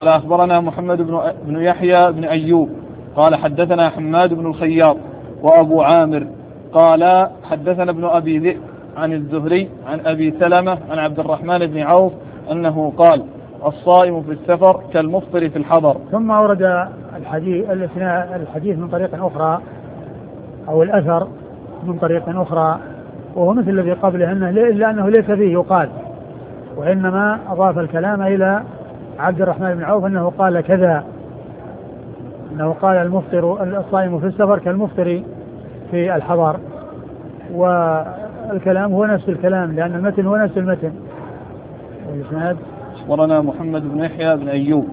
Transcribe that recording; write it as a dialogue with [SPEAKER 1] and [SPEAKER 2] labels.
[SPEAKER 1] قال أخبرنا محمد بن يحيى بن أيوب قال حدثنا حماد بن الخياط وأبو عامر قال حدثنا ابن أبي ذئب عن الزهري عن أبي سلمة عن عبد الرحمن بن عوف أنه قال الصائم في السفر كالمفطر في الحضر.
[SPEAKER 2] ثم أورد الحديث من طريق أخرى أو الأثر من طريق أخرى وهو مثل الذي قبله إلا أنه ليس فيه يقال، وإنما أضاف الكلام إلى عبد الرحمن بن عوف أنه قال كذا، أنه قال الصائم في السفر كالمفطر في الحضر، والكلام هو نفس الكلام لأن المتن هو نفس المتن.
[SPEAKER 1] أخبرنا محمد بن يحيى بن أيوب